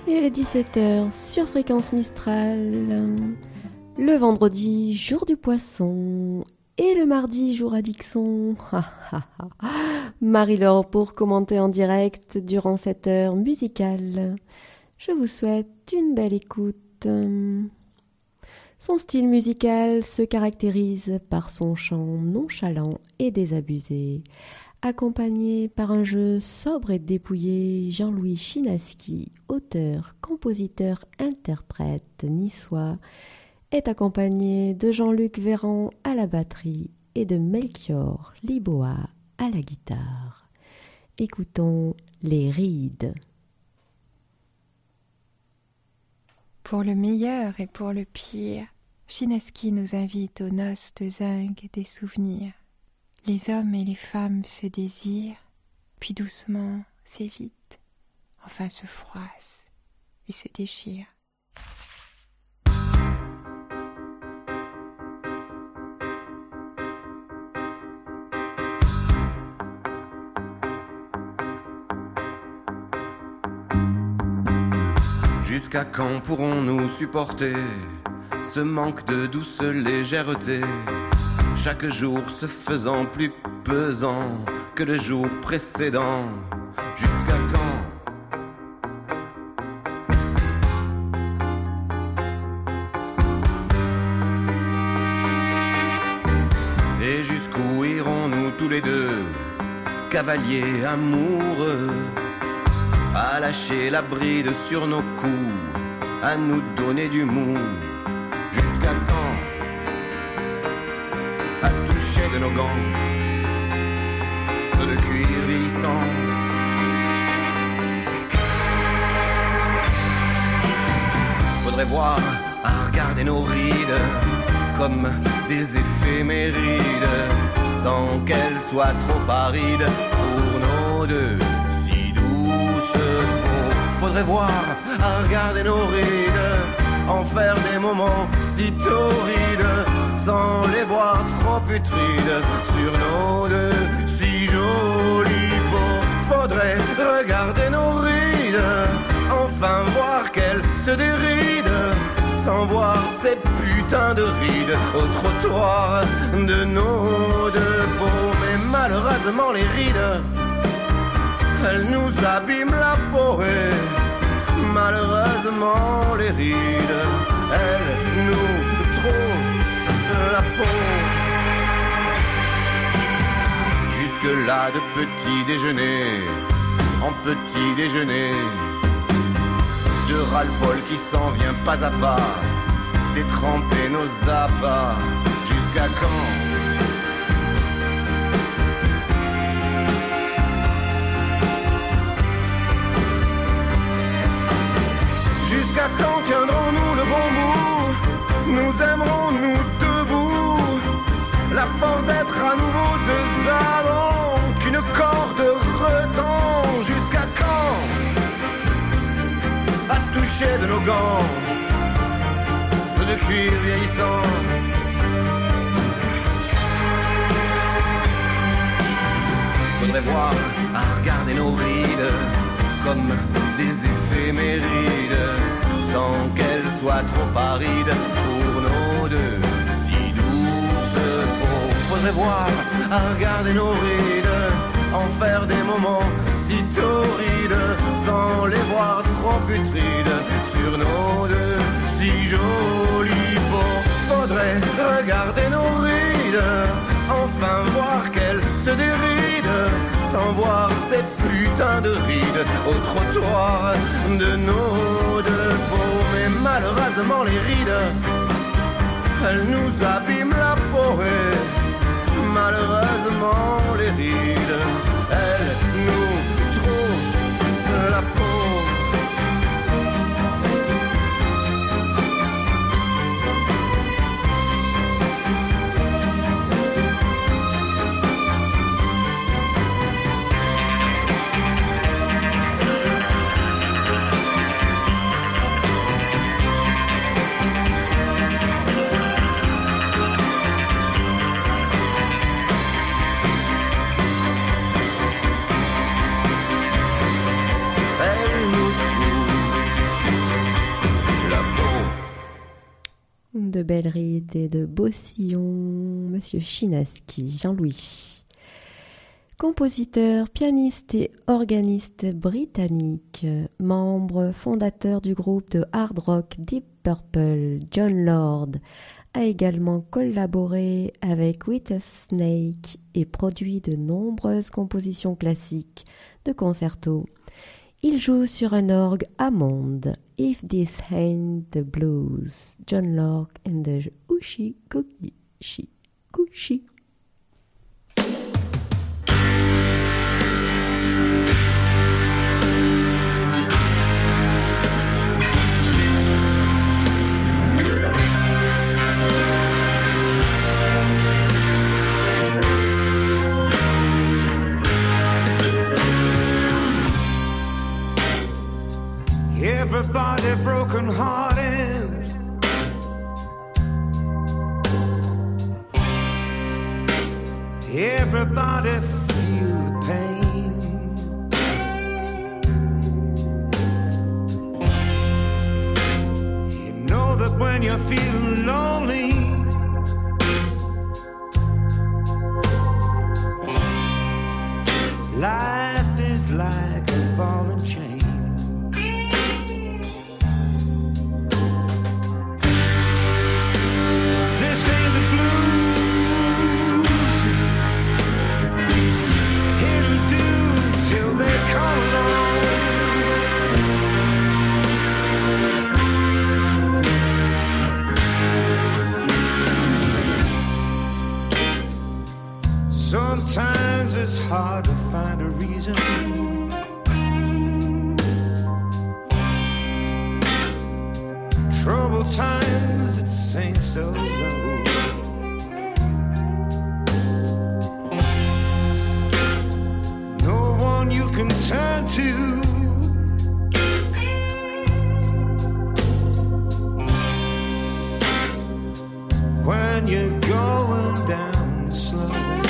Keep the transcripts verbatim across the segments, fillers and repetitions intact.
Il est dix-sept heures sur Fréquence Mistral. Le vendredi, jour du poisson. Et le mardi, jour à Dixon. Marie-Laure pour commenter en direct durant cette heure musicale. Je vous souhaite une belle écoute. Son style musical se caractérise par son chant nonchalant et désabusé. Accompagné par un jeu sobre et dépouillé, Jean-Louis Chinaski, auteur, compositeur, interprète niçois, est accompagné de Jean-Luc Véran à la batterie et de Melchior Liboa à la guitare. Écoutons les rides. Pour le meilleur et pour le pire, Chinaski nous invite aux noces de zinc des souvenirs. Les hommes et les femmes se désirent, puis doucement s'évitent, enfin se froissent et se déchirent. Jusqu'à quand pourrons-nous supporter ce manque de douce légèreté, chaque jour se faisant plus pesant que le jour précédent? Jusqu'à quand? Et jusqu'où irons-nous tous les deux, cavaliers amoureux, à lâcher la bride sur nos coups, à nous donner du mou? Jusqu'à quand? À toucher de nos gants, de cuir vieillissant. Faudrait voir à regarder nos rides comme des éphémérides, sans qu'elles soient trop arides pour nos deux. Faudrait voir à regarder nos rides, en faire des moments si torrides, sans les voir trop putrides sur nos deux si jolis peaux. Faudrait regarder nos rides, enfin voir qu'elles se dérident, sans voir ces putains de rides au trottoir de nos deux peaux. Mais malheureusement les rides, elles nous abîment la peau et malheureusement les rides, elles nous trouvent la peau. Jusque-là de petit déjeuner, en petit déjeuner, de ras-le-bol qui s'en vient pas à pas, détremper nos abats. Jusqu'à quand? Jusqu'à quand tiendrons-nous le bon bout? Nous aimerons-nous debout? La force d'être à nouveau deux amants qu'une corde retend. Jusqu'à quand? À toucher de nos gants de cuir vieillissant. Faudrait voir à regarder nos rides comme des éphémérides, sans qu'elles soient trop arides pour nos deux si douces peaux. Faudrait voir à regarder nos rides, en faire des moments si torrides, sans les voir trop putrides sur nos deux si jolies peaux. Faudrait regarder nos rides, enfin voir qu'elles se dérident, sans voir ces putains de rides au trottoir de nos deux peaux. Mais malheureusement les rides, elles nous abîment la peau et malheureusement les rides, elles nous trouvent la peau. de Bellerive et de Beausillon, Monsieur Chinaski, Jean-Louis. Compositeur, pianiste et organiste britannique, membre fondateur du groupe de hard rock Deep Purple, Jon Lord a également collaboré avec Whitesnake et produit de nombreuses compositions classiques de concertos. Il joue sur un orgue Hammond. If This Ain't the Blues, Jon Lord and the Ushi Kushi Kushi. Everybody broken hearted, everybody feel the pain. You know that when you're feeling lonely, life is like a ball and chain. Sometimes it's hard to find a reason. Troubled times, it ain't so low. No one you can turn to when you're going down slow.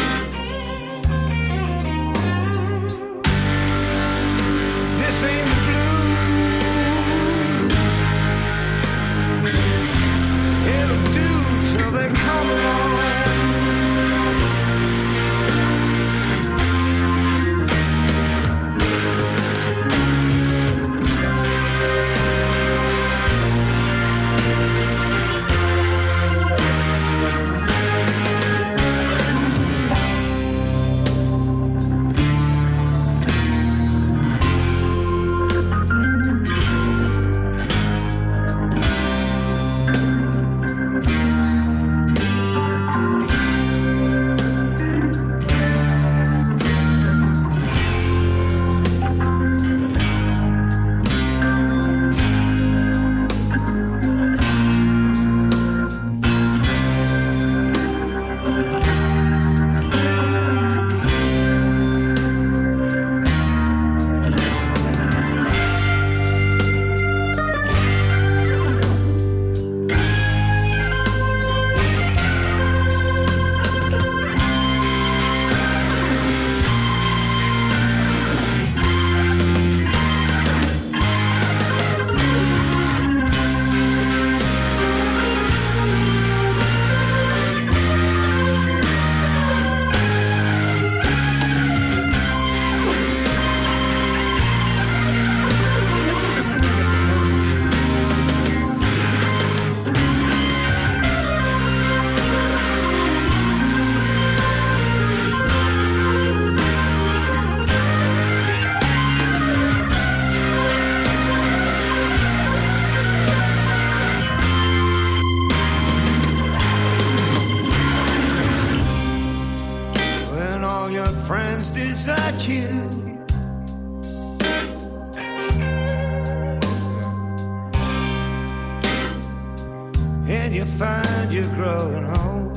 And you find you're growing old.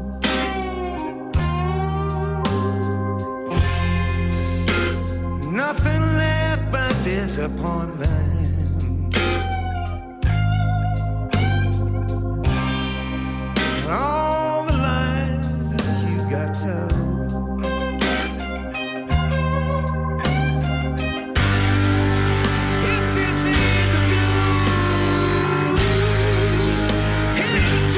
Nothing left but disappointment. All the lies that you got told. If this ain't the blues, it'll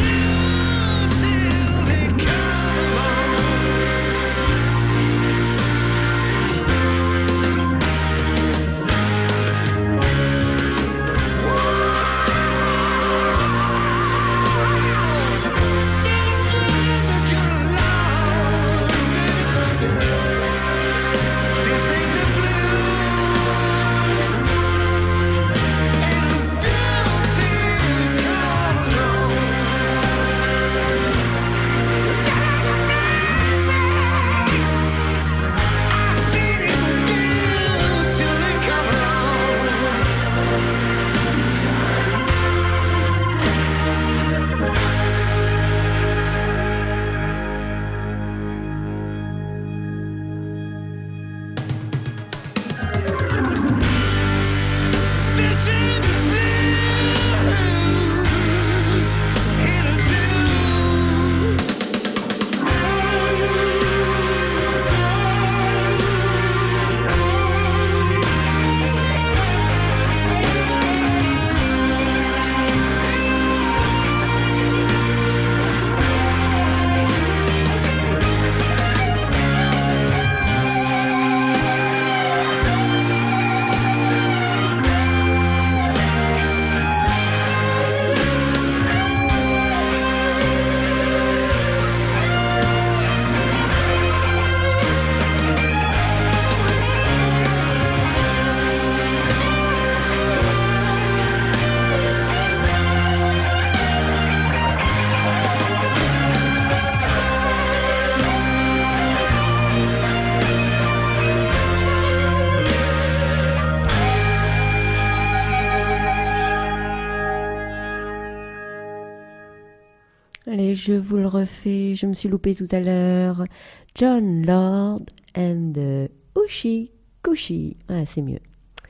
Allez, je vous le refais, je me suis loupée tout à l'heure. Jon Lord and the Hoochie Coochie. Ah, c'est mieux.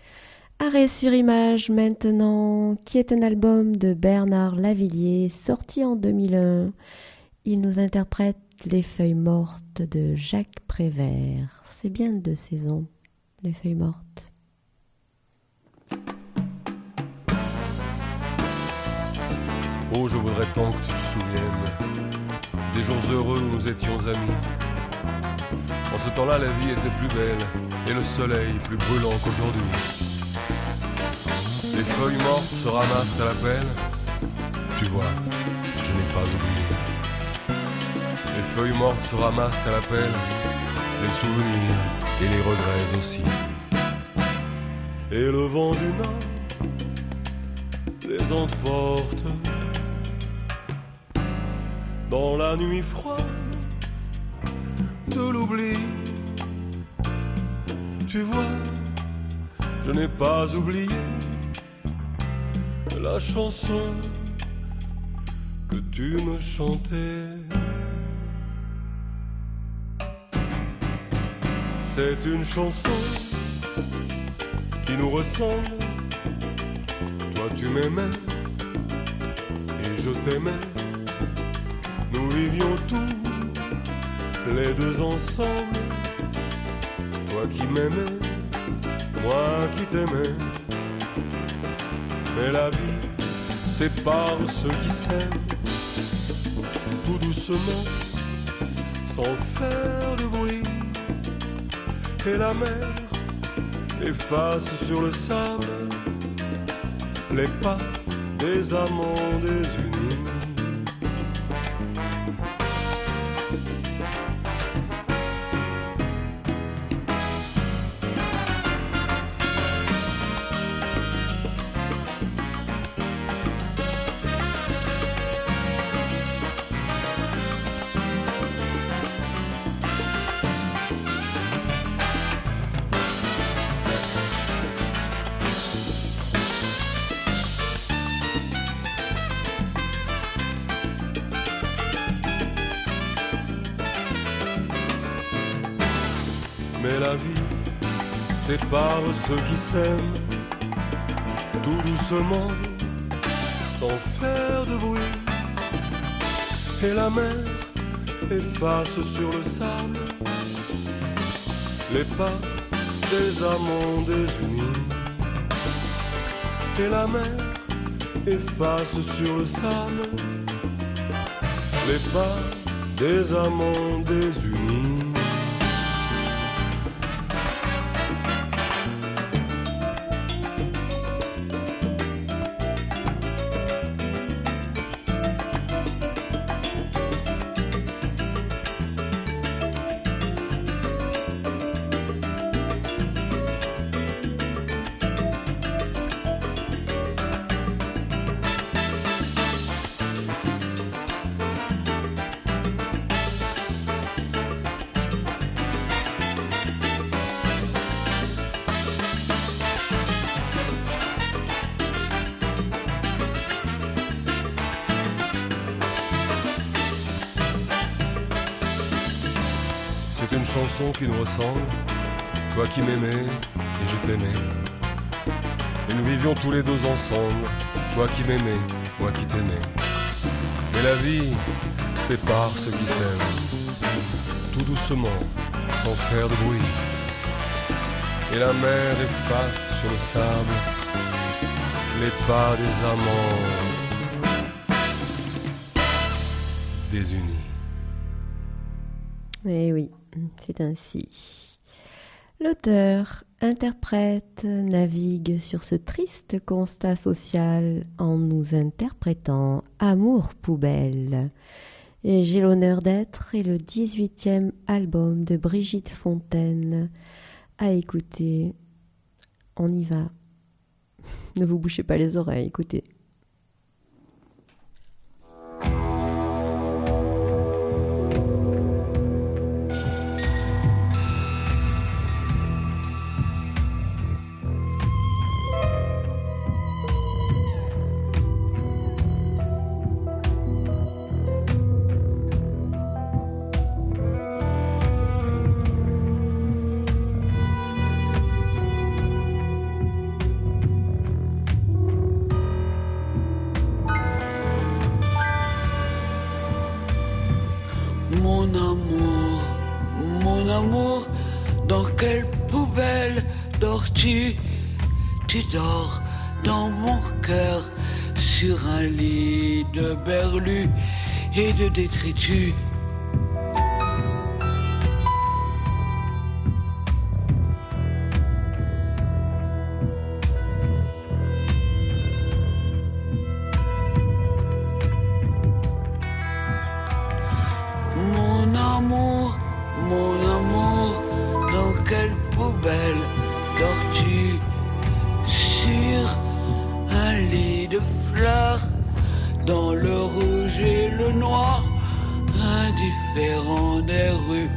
Arrêt sur image maintenant, qui est un album de Bernard Lavilliers, sorti en deux mille un. Il nous interprète Les Feuilles Mortes de Jacques Prévert. C'est bien de saison, Les Feuilles Mortes. Oh, je voudrais tant que tu te souviennes des jours heureux où nous étions amis. En ce temps-là, la vie était plus belle et le soleil plus brûlant qu'aujourd'hui. Les feuilles mortes se ramassent à la pelle. Tu vois, je n'ai pas oublié. Les feuilles mortes se ramassent à la pelle, les souvenirs et les regrets aussi. Et le vent du nord les emporte dans la nuit froide de l'oubli. Tu vois, je n'ai pas oublié la chanson que tu me chantais. C'est une chanson qui nous ressemble. Toi tu m'aimais et je t'aimais. Nous vivions tous les deux ensemble. Toi qui m'aimais, moi qui t'aimais. Mais la vie sépare ceux qui s'aiment, tout doucement, sans faire de bruit. Et la mer efface sur le sable les pas des amants désunis. Mais la vie sépare ceux qui s'aiment, tout doucement, sans faire de bruit. Et la mer efface sur le sable les pas des amants désunis. Et la mer efface sur le sable les pas des amants désunis. chanson qui nous ressemble, toi qui m'aimais et je t'aimais. Et nous vivions tous les deux ensemble, toi qui m'aimais, moi qui t'aimais. Mais la vie sépare ceux qui s'aiment, tout doucement, sans faire de bruit. Et la mer efface sur le sable les pas des amants désunis. Eh oui, c'est ainsi. L'auteur, interprète, navigue sur ce triste constat social en nous interprétant Amour poubelle. Et j'ai l'honneur d'être et le dix-huitième album de Brigitte Fontaine à écouter. On y va. Ne vous bouchez pas les oreilles, écoutez. Mon amour, mon amour, dans quelle poubelle dors-tu? Tu dors dans mon cœur, sur un lit de berlus et de détritus. Mon amour, mon amour, dans quelle poubelle dors-tu? Sur un lit de fleurs, dans le rouge et le noir, indifférent des rues.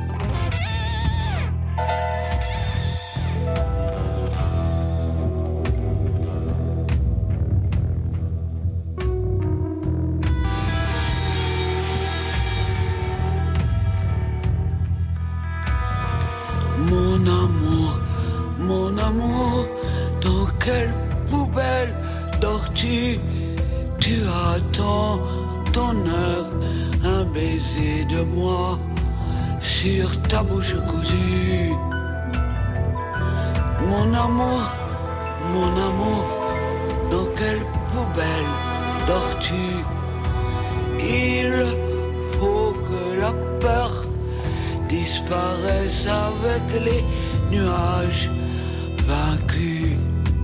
Mon amour, mon amour, dans quelle poubelle dors-tu? Tu attends ton heure, un baiser de moi sur ta bouche cousue. Mon amour, mon amour, dans quelle poubelle dors-tu? Il faut que la peur disparaissent avec les nuages vaincus.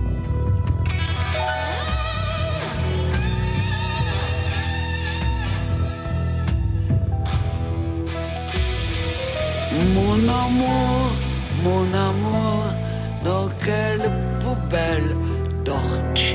Mon amour, mon amour, dans quelle poubelle dors-tu?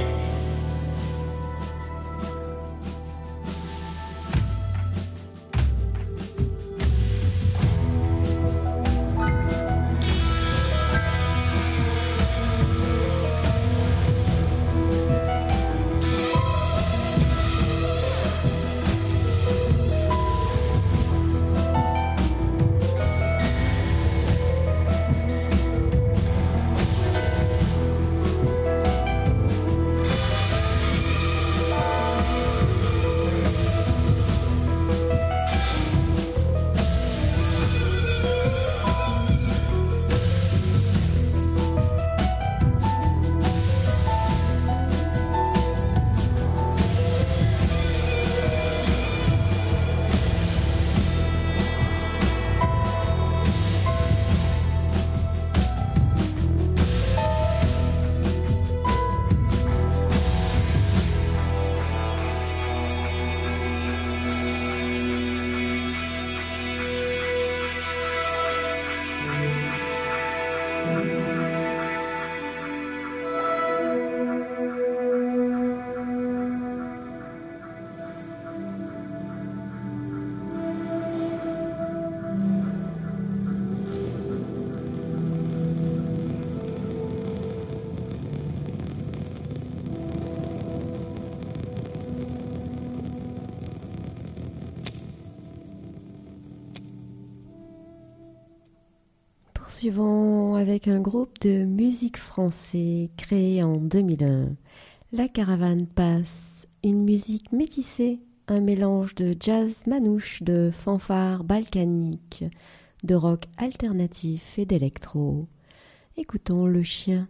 poursuivons avec un groupe de musique français créé en deux mille un. La Caravane passe, une musique métissée, un mélange de jazz manouche, de fanfare balkanique, de rock alternatif et d'électro. Écoutons Le Chien.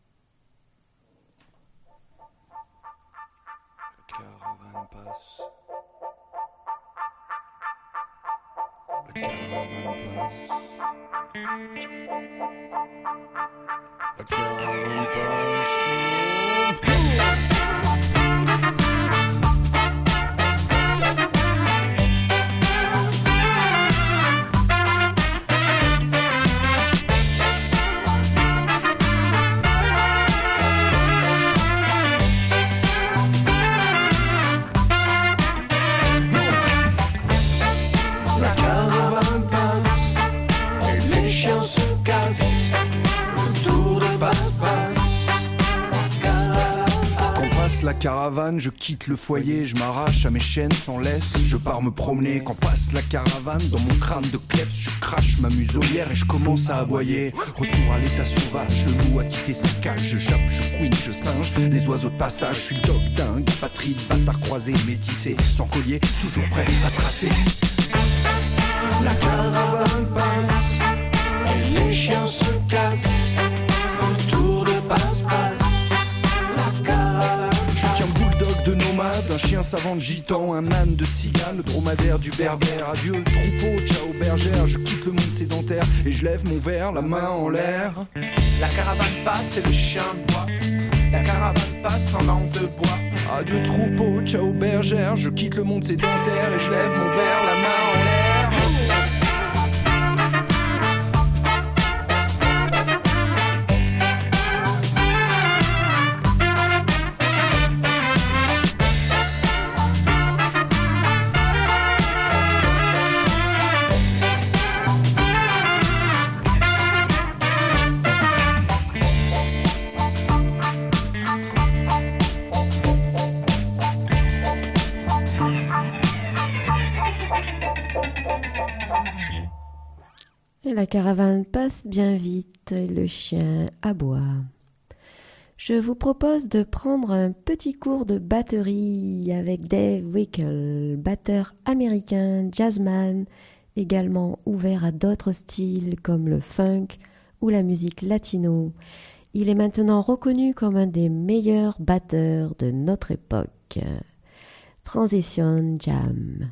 La caravane passe. La caravane passe. La caravane passe. La caravane, je quitte le foyer, je m'arrache à mes chaînes sans laisse, je pars me promener. Quand passe la caravane, dans mon crâne de kleps, je crache ma muselière et je commence à aboyer. Retour à l'état sauvage, le loup a quitté sa cage, je jappe, je queen, je singe, les oiseaux de passage, je suis le dog dingue, patrie de bâtards croisés, métissés, sans collier, toujours prêt à tracer. La caravane passe, et les chiens se cassent, autour de passe-passe. De nomade, un chien savant de gitan, un âne de tzigane, le dromadaire du berbère. Adieu troupeau, ciao bergère, je quitte le monde sédentaire et je lève mon verre, la main en l'air. La caravane passe et le chien boit, la caravane passe en langue de bois. Adieu troupeau, ciao bergère, je quitte le monde sédentaire et je lève mon verre, la main en l'air. La caravane passe bien vite, le chien aboie. Je vous propose de prendre un petit cours de batterie avec Dave Weckl, batteur américain, jazzman, également ouvert à d'autres styles comme le funk ou la musique latino. Il est maintenant reconnu comme un des meilleurs batteurs de notre époque. Transition Jam.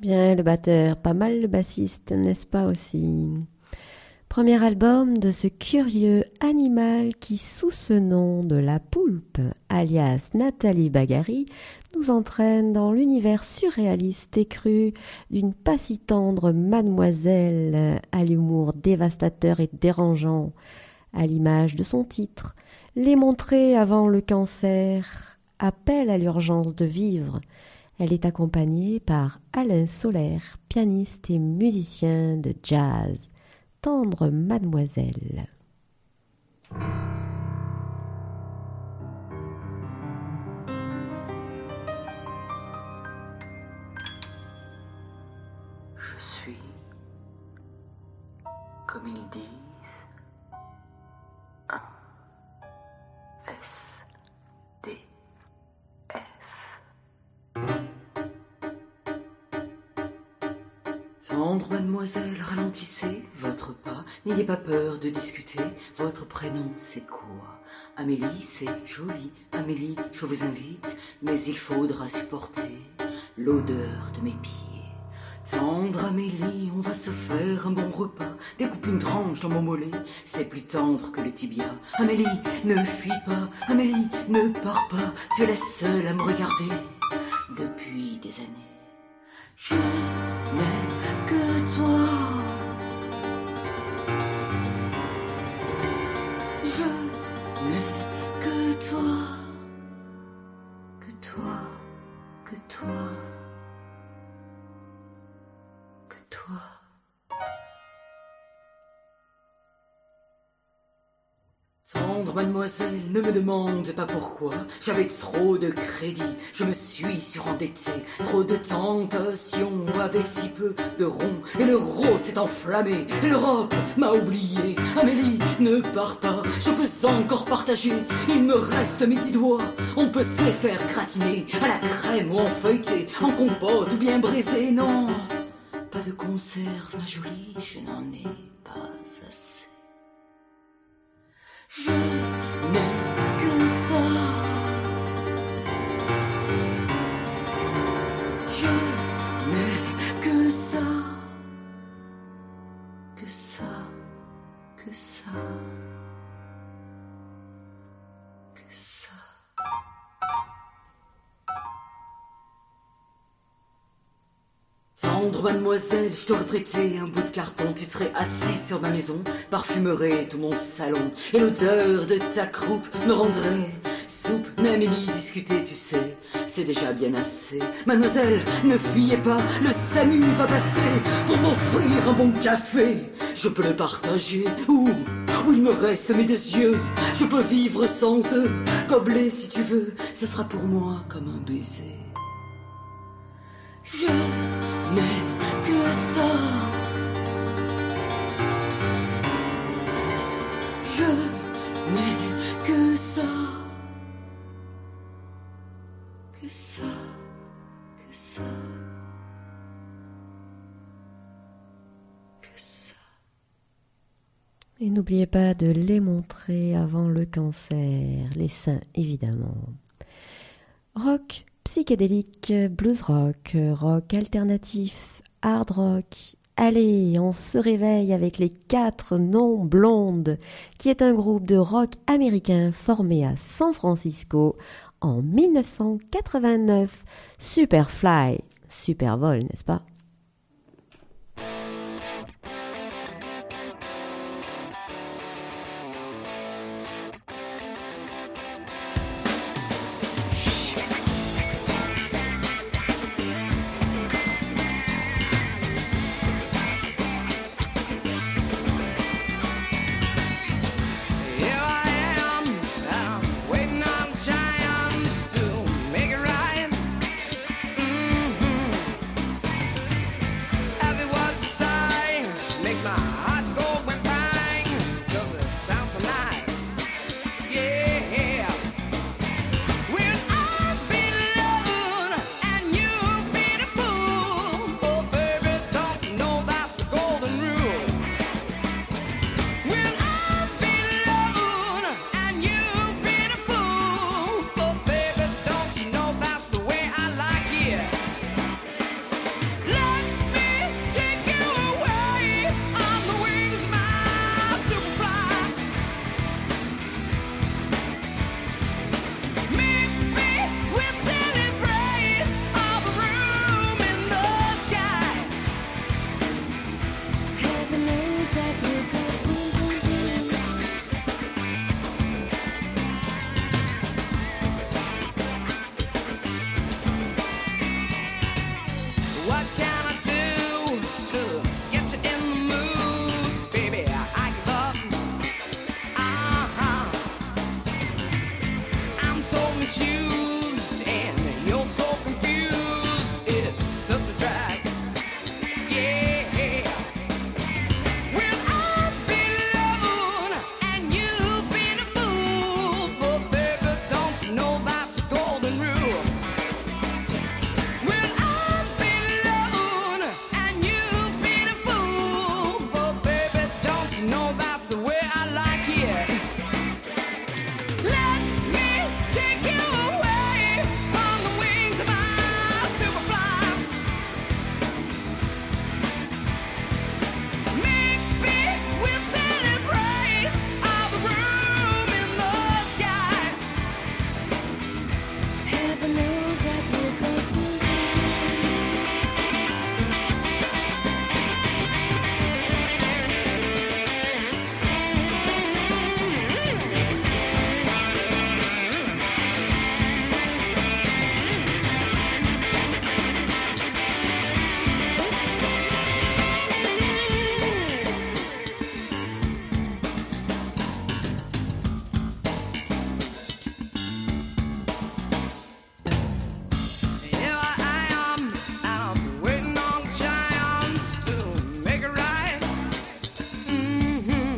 Bien le batteur, pas mal le bassiste, n'est-ce pas aussi? Premier album de ce curieux animal qui, sous ce nom de la poulpe, alias Nathalie Baghari, nous entraîne dans l'univers surréaliste et cru d'une pas si tendre mademoiselle à l'humour dévastateur et dérangeant, à l'image de son titre, Les montrer avant le cancer, appel à l'urgence de vivre. Elle est accompagnée par Alain Solaire, pianiste et musicien de jazz. Tendre mademoiselle. Je suis, comme ils disent, un S D F. Tendre mademoiselle, ralentissez votre pas, n'ayez pas peur de discuter, votre prénom c'est quoi? Amélie, c'est joli, Amélie, je vous invite, mais il faudra supporter l'odeur de mes pieds. Tendre Amélie, on va se faire un bon repas, découpe une tranche dans mon mollet, c'est plus tendre que le tibia. Amélie, ne fuis pas, Amélie, ne pars pas, tu es la seule à me regarder depuis des années. Je n'ai que toi. Je n'ai que toi. Que toi. Que toi. Que toi. Tendre mademoiselle, ne me demande pas pourquoi. J'avais trop de crédit, je me suis surendetté. Trop de tentations avec si peu de ronds. Et l'euro s'est enflammé, et l'Europe m'a oublié. Amélie, ne pars pas, je peux encore partager. Il me reste mes dix doigts, on peut se les faire gratiner. À la crème ou en feuilleté, en compote ou bien brisé. Non, pas de conserve, ma jolie, je n'en ai pas assez. Je n'ai que ça. Je n'ai que ça. Que ça. Que ça. Que ça. Tendre mademoiselle, je t'aurais prêté un bout de carton. Tu serais assis sur ma maison, parfumerais tout mon salon. Et l'odeur de ta croupe me rendrait soupe. Mais Amélie, discuter, tu sais, c'est déjà bien assez. Mademoiselle, ne fuyez pas, le SAMU va passer pour m'offrir un bon café. Je peux le partager, ou, ou il me reste mes deux yeux. Je peux vivre sans eux, gobelet si tu veux. Ce sera pour moi comme un baiser. Je n'ai que ça. Je n'ai que ça. Que ça. Que ça. Que ça. Et n'oubliez pas de les montrer avant le cancer, les seins évidemment. Rock psychédélique, blues rock, rock alternatif, hard rock. Allez, on se réveille avec les quatre non blondes, qui est un groupe de rock américain formé à San Francisco en mille neuf cent quatre-vingt-neuf. Superfly, Supervol, n'est-ce pas? Giants to make it right. Mm-hmm. misused and you're so confused. It's such a drag. Yeah. Well, I've been alone and you've been a fool, but baby, don't you know that's the golden rule? Well, I've been alone and you've been a fool, but baby, don't you know that's the way I like it? Let me take you away on the wings of my superfly. Maybe we'll celebrate all the room in the sky. Heaven knows that we'll go through. Here I am, I'm waiting on the chance to make it right. Mm-hmm.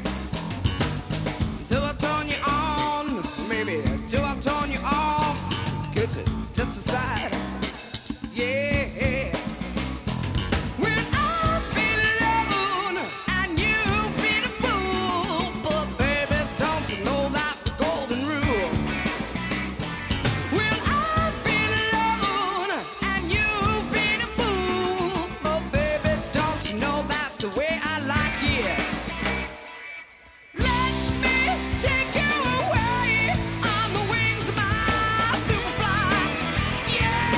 Do I turn you on? Maybe. Do I turn you off? Could you just decide? Yeah. Well, I've been alone and you've been a fool, but baby, don't you know that's the golden rule? Well, I've been alone and you've been a fool, but baby, don't you know that's the way I like it? Let me take you away on the wings of my superfly. Yeah.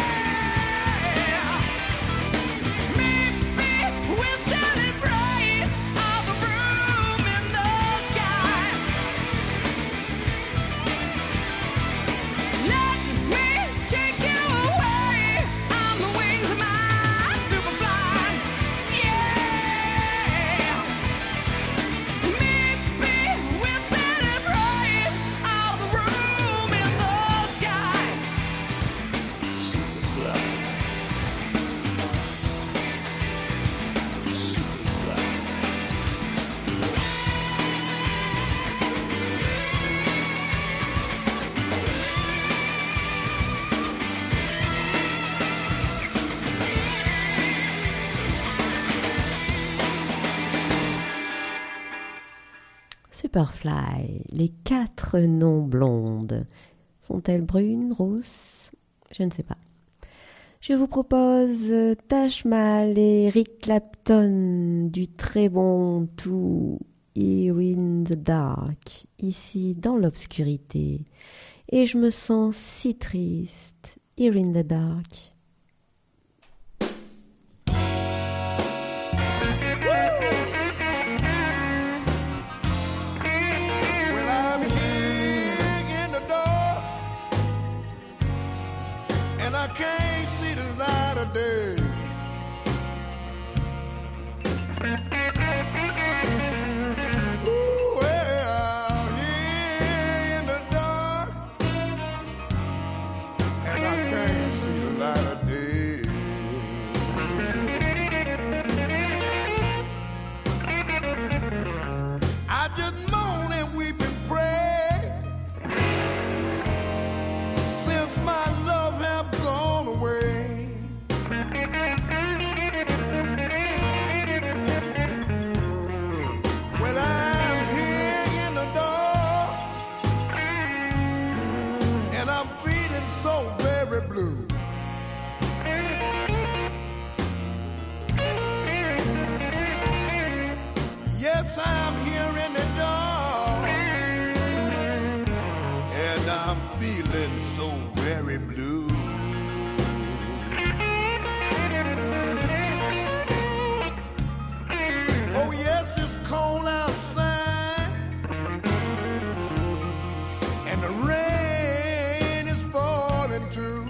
Maybe we'll celebrate all the room in the sky. Let me take you away on the wings of my superfly. Yeah. Maybe we'll celebrate all the room in the sky. Superfly, les quatre non blondes. Sont-elles brunes, rousses? Je ne sais pas. Je vous propose Taj Mahal et Eric Clapton du très bon tout Here in the Dark, ici dans l'obscurité. Et je me sens si triste, Here in the Dark. When I'm here in the dark and I can't see the light of day, ooh, well, here in the dark and I can't see the light of day. I just moan and weep and pray since my love have gone away. When I'm here in the dark and I'm feeling so very blue. Yes, I'm here in the dark and I'm feeling so very blue. Oh yes, it's cold outside and the rain is falling too.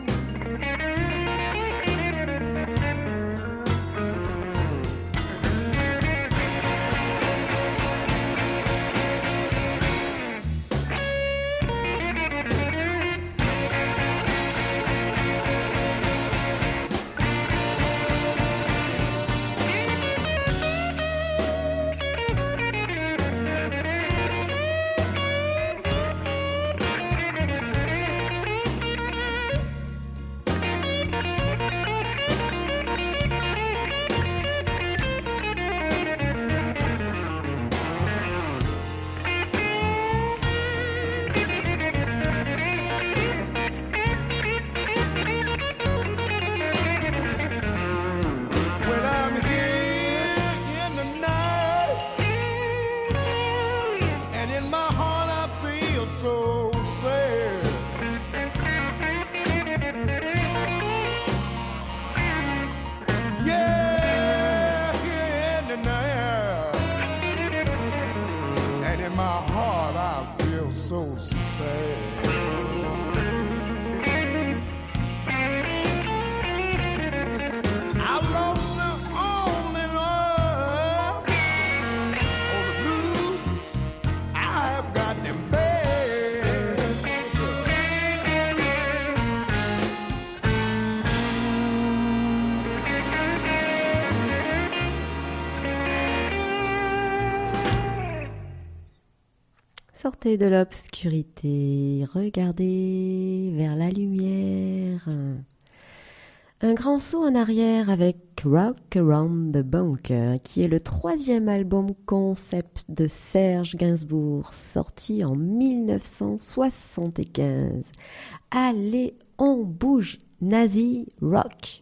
Sortez de l'obscurité, regardez vers la lumière. Un grand saut en arrière avec Rock Around the Bunker, qui est le troisième album concept de Serge Gainsbourg, sorti en mille neuf cent soixante-quinze. Allez, on bouge, Nazi Rock.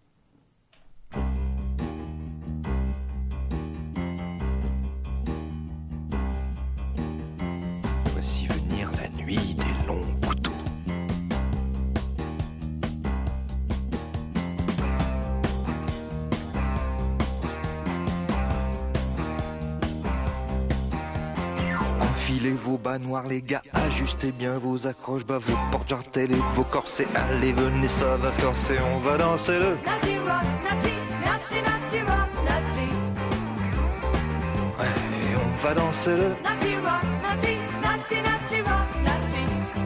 Voici venir la nuit des longs couteaux. Enfilez vos bas noirs les gars, ajustez bien vos accroches, bas vos portes jartelles et vos corsets. Allez venez, ça va se corser, on va danser le Nazi rock, Nazi, Nazi, Nazi rock, Nazi. Ouais, on va danser le Nazi rock, Nazi, Nazi, Nazi rock, Nazi.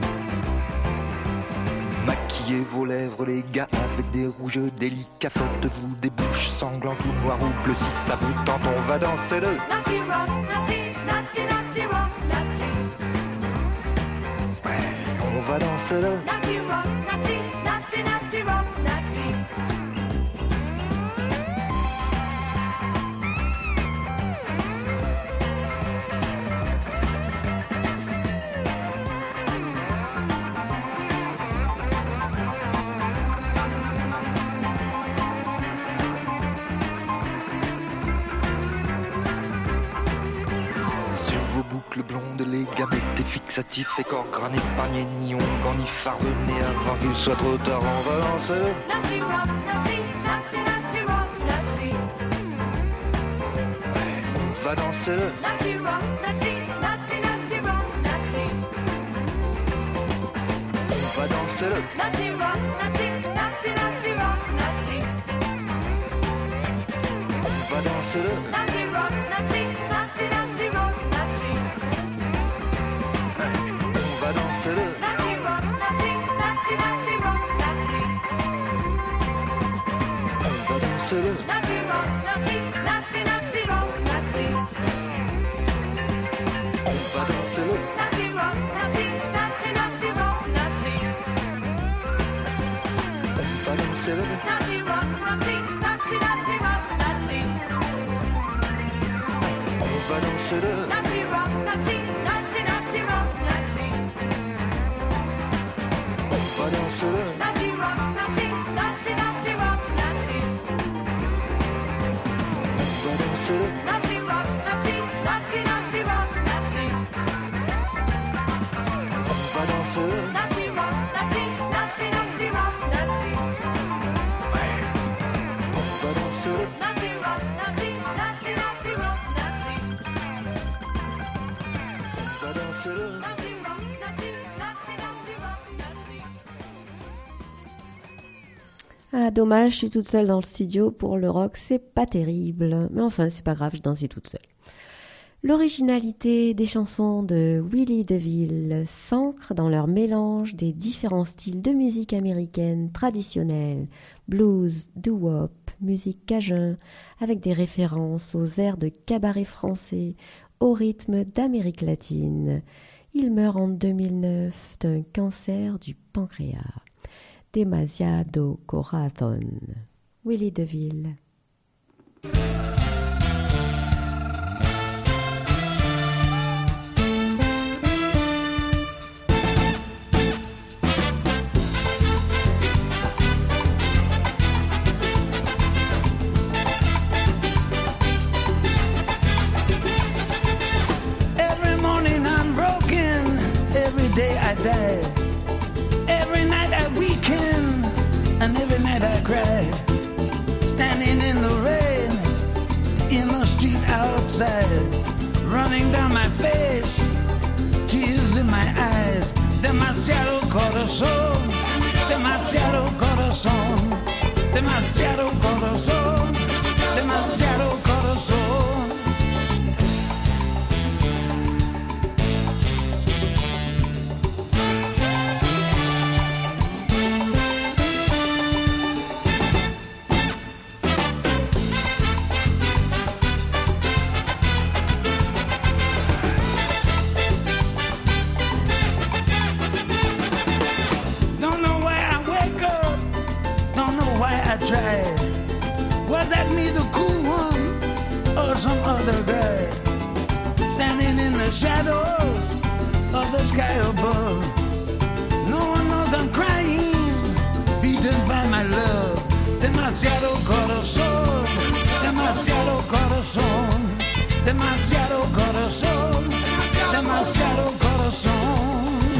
Maquillez vos lèvres les gars avec des rouges délicats. Faites-vous des bouches sanglantes ou noires ou bleues. Si ça vous tente, on va danser le Nazi rock, Nazi, Nazi, Nazi rock, Nazi. Ouais, on va danser le Nazi rock, Nazi, Nazi, Nazi rock, Nazi. Sur vos boucles blondes les gars, mettez fixatifs et corps gras, n'épargnez ni onguent ni phare. Venez avant qu'il soit trop tard, on va danser le Nazi rock, Nazi, Nazi, Nazi rock, Nazi. Ouais, on va danser le Nazi rock, Nazi, Nazi, Nazi rock, Nazi. On va danser le Nazi rock, Nazi, Nazi, Nazi rock, Nazi. On va danser le Nazi rock, Nazi, Nazi, Nazi rock, Nazi. Ouais, on va danser le Nazi rock, Nazi, Nazi, Nazi rock, Nazi. On va danser le Nazi rock, Nazi, Nazi, Nazi rock, Nazi. On va danser le Nazi rock, Nazi, Nazi, Nazi rock, Nazi. On va danser le Nazi rock, Nazi, Nazi, Nazi rock, Nazi. On va danser le Nazi rock, Nazi, Nazi, Nazi rock, Nazi. On va danser le Nazi rock, Nazi, Nazi, Nazi rock, Nazi. On va danser le Nazi rock, Nazi, Nazi, Nazi rock, Nazi. On va danser le Nazi rock, Nazi, Nazi, Nazi rock, Nazi. Ouais, on va danser le Nazi rock, Nazi, Nazi, Nazi rock, Nazi. On va danser le Nazi rock, Nazi, Nazi, Nazi rock, Nazi. Ah, dommage, je suis toute seule dans le studio. Pour le rock, c'est pas terrible. Mais enfin, c'est pas grave, je dansais toute seule. L'originalité des chansons de Willie DeVille s'ancre dans leur mélange des différents styles de musique américaine traditionnelle, blues, doo-wop, musique cajun, avec des références aux airs de cabaret français, au rythme d'Amérique latine. Il meurt en deux mille neuf d'un cancer du pancréas. Demasiado Corazón. Willie DeVille. Every morning I'm broken, every day I die, every night I weaken, and every night I cry. Standing in the rain, in the street outside, running down my face, tears in my eyes. Demasiado corazón, demasiado corazón, demasiado corazón, demasiado corazón. I tried. Was that me, the cool one, or some other guy? Standing in the shadows of the sky above. No one knows I'm crying, beaten by my love. Demasiado corazón, demasiado corazón, demasiado corazón, demasiado corazón.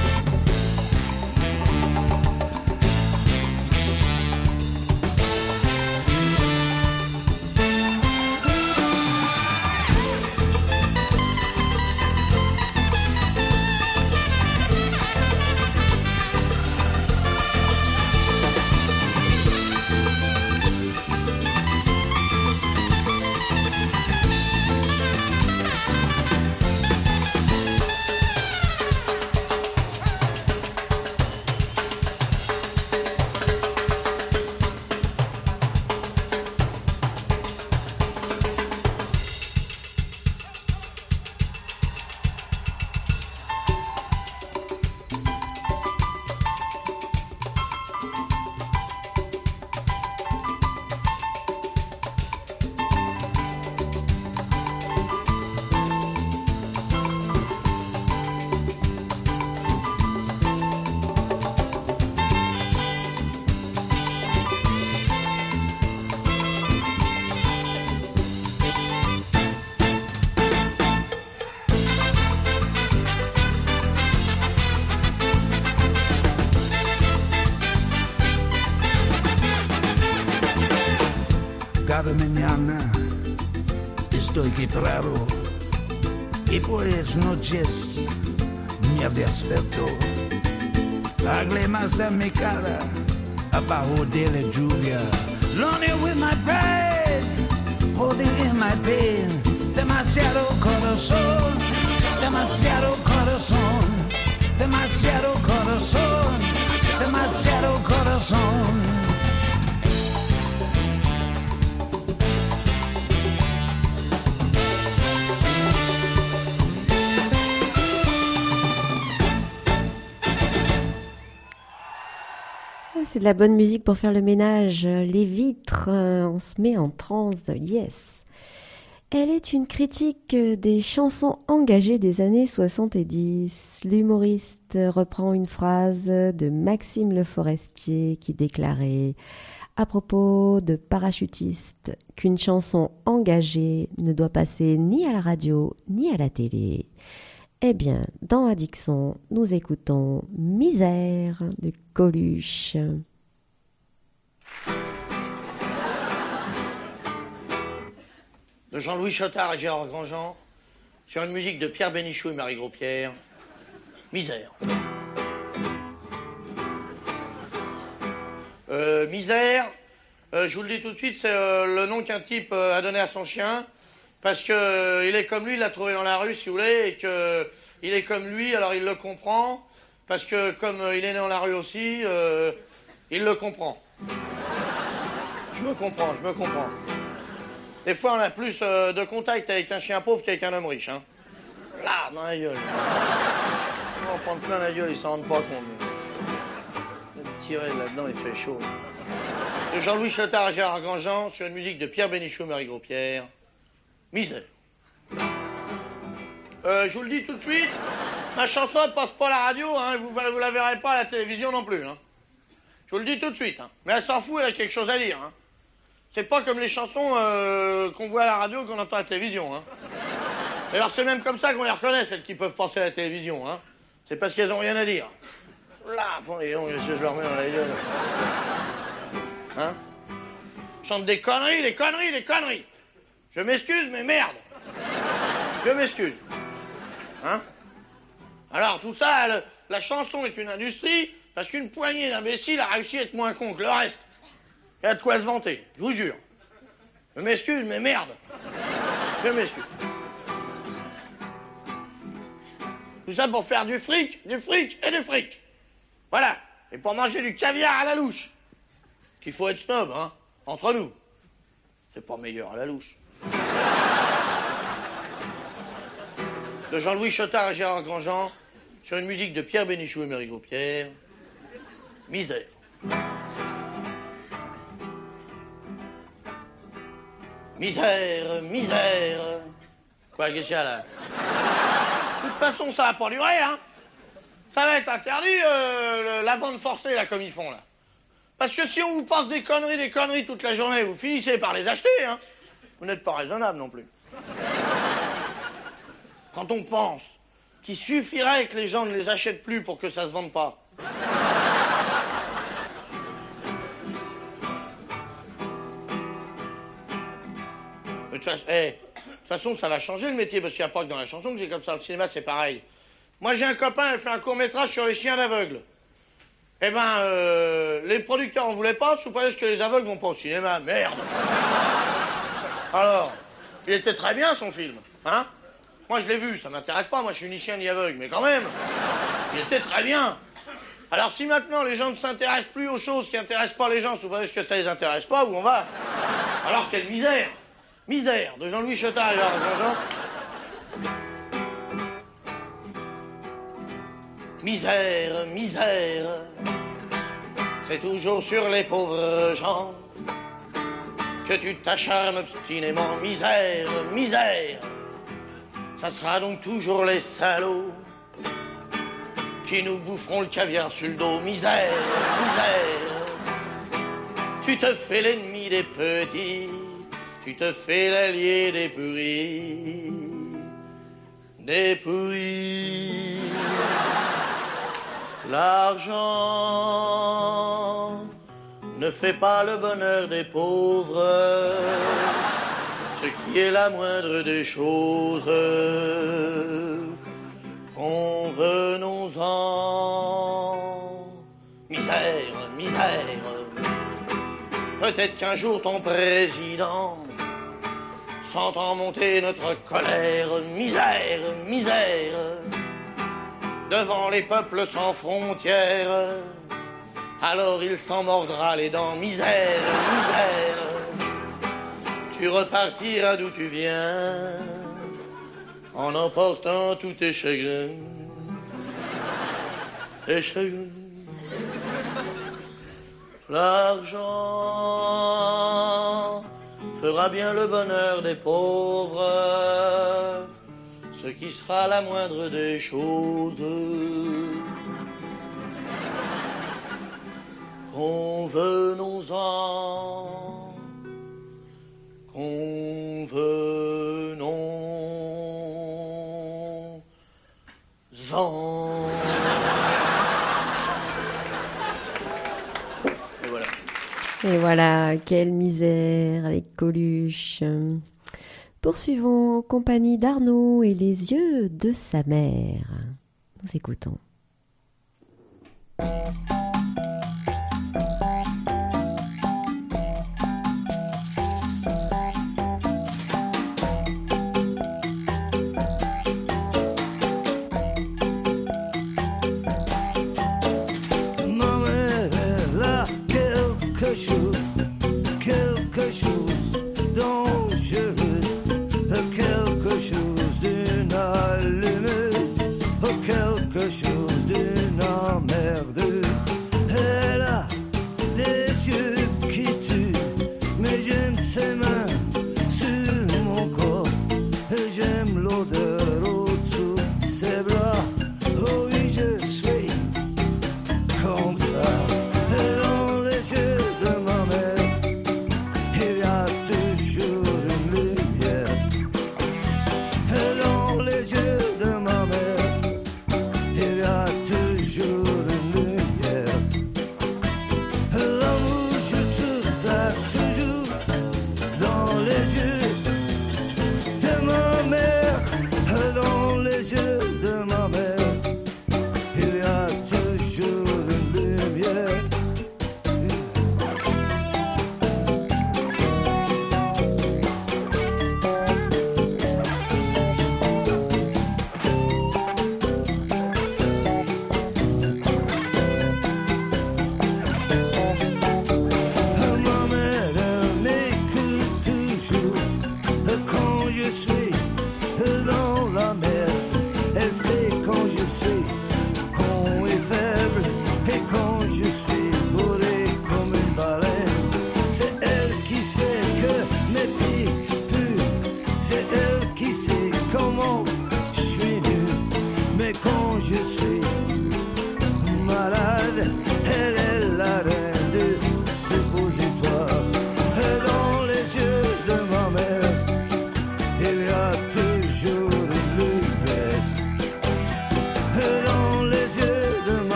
Cada mañana estoy quebrado y por las noches me desperto. Lágrimas en mi cara abajo de la lluvia. Lonely with my pride, holding in my pain. Demasiado corazón, demasiado corazón, demasiado corazón, demasiado corazón. C'est de la bonne musique pour faire le ménage. Les vitres, euh, on se met en transe, yes. Elle est une critique des chansons engagées des années soixante-dix. L'humoriste reprend une phrase de Maxime Le Forestier qui déclarait à propos de parachutistes qu'une chanson engagée ne doit passer ni à la radio ni à la télé. Eh bien, dans Addiction, nous écoutons Misère de Coluche. De Jean-Louis Chottard et Gérard Grandjean, sur une musique de Pierre Bénichou et Marie Gros-Pierre, Misère. Euh, misère, euh, je vous le dis tout de suite, c'est euh, le nom qu'un type euh, a donné à son chien. Parce que euh, il est comme lui, il l'a trouvé dans la rue, si vous voulez, et que euh, il est comme lui, alors il le comprend. Parce que comme euh, il est né dans la rue aussi, euh, il le comprend. Je me comprends, je me comprends. Des fois, on a plus euh, de contact avec un chien pauvre qu'avec un homme riche, hein. Là, dans la gueule. On va en prendre plein la gueule, ils s'en rendent pas compte. Tirer là-dedans, il fait chaud. De Jean-Louis Chottard et Gérard Grandjean, sur une musique de Pierre Bénichou et Marie Gros-Pierre. Misère. Euh, je vous le dis tout de suite, ma chanson ne passe pas à la radio, hein, vous ne la verrez pas à la télévision non plus. Hein. Je vous le dis tout de suite, hein. Mais elle s'en fout, elle a quelque chose à dire. Hein. C'est pas comme les chansons euh, qu'on voit à la radio qu'on entend à la télévision. Hein. Et alors c'est même comme ça qu'on les reconnaît, celles qui peuvent passer à la télévision. Hein. C'est parce qu'elles n'ont rien à dire. Là, font les longs, je leur mets dans la gueule. Hein? Chante des conneries, des conneries, des conneries. Je m'excuse, mais merde. Je m'excuse. Hein? Alors, tout ça, le, la chanson est une industrie parce qu'une poignée d'imbéciles a réussi à être moins con que le reste. Il y a de quoi se vanter, je vous jure. Je m'excuse, mais merde. Je m'excuse. Tout ça pour faire du fric, du fric et du fric. Voilà. Et pour manger du caviar à la louche. Qu'il faut être snob, hein, entre nous. C'est pas meilleur à la louche. De Jean-Louis Chottard et Gérard Grandjean, sur une musique de Pierre Bénichou et Marie Gros-Pierre, Misère. Misère, misère. Quoi, qu'est-ce qu'il y a là? De toute façon, ça va pas durer, hein. Ça va être interdit, euh, le- la vente forcée, là, comme ils font, là. Parce que si on vous passe des conneries, des conneries toute la journée, vous finissez par les acheter, hein. Vous n'êtes pas raisonnable non plus. Quand on pense qu'il suffirait que les gens ne les achètent plus pour que ça se vende pas. Mais de toute façon, eh, de toute façon, ça va changer le métier, parce qu'il n'y a pas que dans la chanson que c'est comme ça. Le cinéma, c'est pareil. Moi, j'ai un copain, il fait un court-métrage sur les chiens d'aveugles. Eh ben, euh, les producteurs en voulaient pas, sous prétexte que les aveugles vont pas au cinéma. Merde. Alors, il était très bien, son film, hein. Moi, je l'ai vu, ça m'intéresse pas, moi, je suis ni chien ni aveugle, mais quand même, il était très bien. Alors, si maintenant, les gens ne s'intéressent plus aux choses qui intéressent pas les gens, sous prétexte que ça les intéresse pas, où on va? Alors, quelle misère. Misère, de Jean-Louis Chotard, alors, Jean-Jean. Misère, misère, c'est toujours sur les pauvres gens que tu t'acharnes obstinément. Misère, misère, ça sera donc toujours les salauds qui nous boufferont le caviar sur le dos. Misère, misère, tu te fais l'ennemi des petits, tu te fais l'allié des pourris, des pourris. L'argent ne fait pas le bonheur des pauvres, ce qui est la moindre des choses. Convenons-en. Misère, misère, peut-être qu'un jour ton président sentant monter notre colère. Misère, misère, devant les peuples sans frontières, alors il s'en mordra les dents. Misère, misère, tu repartiras d'où tu viens, en emportant tous tes chagrins, tes chagrins. L'argent fera bien le bonheur des pauvres, ce qui sera la moindre des choses. Convenons-en, convenons-en. Et voilà. Et voilà, quelle misère avec Coluche. Poursuivons en compagnie d'Arnaud et les yeux de sa mère. Nous écoutons. Ma mère, elle a quelque chose, quelque chose dangereux, quelque chose d'une allumeuse, quelque chose d'une emmerdeuse. Elle a des yeux qui tuent, mais j'aime ses mains sur mon corps, et j'aime l'odeur au-dessous de ses bras. Oh oui, je suis comme ça. Et dans les yeux de ma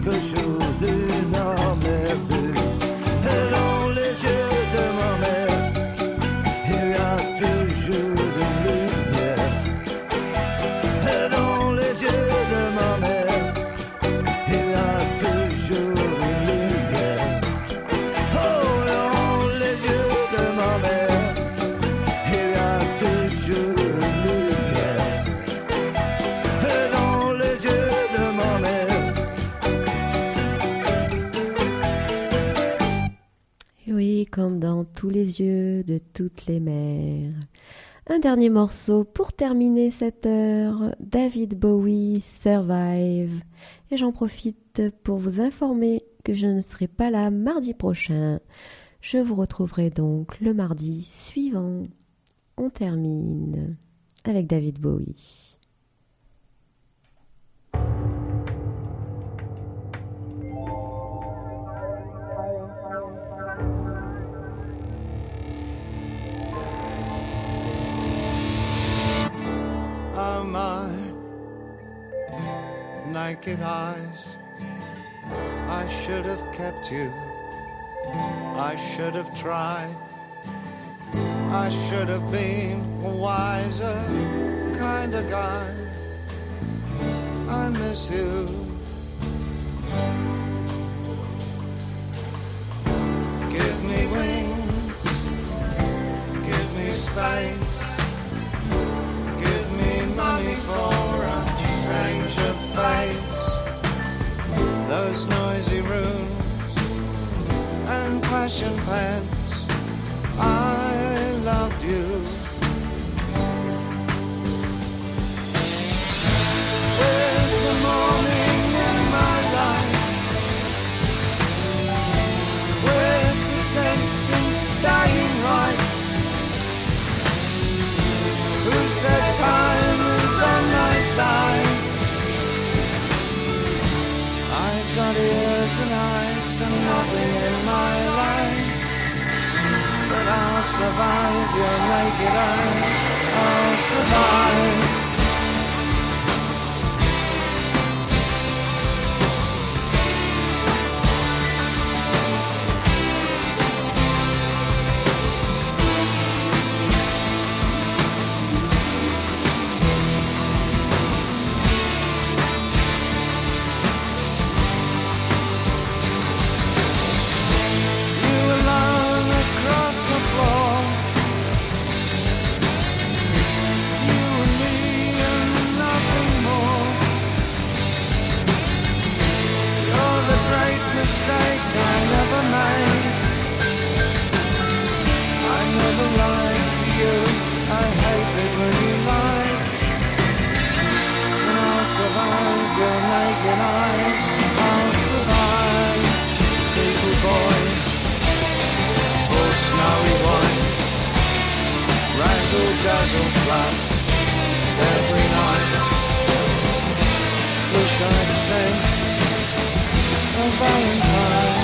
quelque chose de merveilleux. Et dans les yeux de ma mère, il y a toujours de lumière. Et dans les yeux de ma mère, il y a toujours de lumière. Oh, dans les yeux de ma mère, il y a toujours de lumière. Et dans les yeux de ma mère. Et oui, comme dans tous les yeux de toutes les mères. Un dernier morceau pour terminer cette heure, David Bowie, Survive. Et j'en profite pour vous informer que je ne serai pas là mardi prochain. Je vous retrouverai donc le mardi suivant. On termine avec David Bowie. Are my naked eyes? I should have kept you. I should have tried. I should have been a wiser kind of guy. I miss you. Give me wings. Give me space. Give me money for a change of face. Those noisy rooms and passion pens. I loved you. Where's the morning in my life? Where's the sense in staying right? Who said time is on my side? I've got ears and eyes and nothing in my life, but I'll survive your naked eyes. I'll survive. Survive your naked eyes. I'll survive. Little boys, oh snowy white, razzle dazzle club every night. Wish I'd sing a Valentine.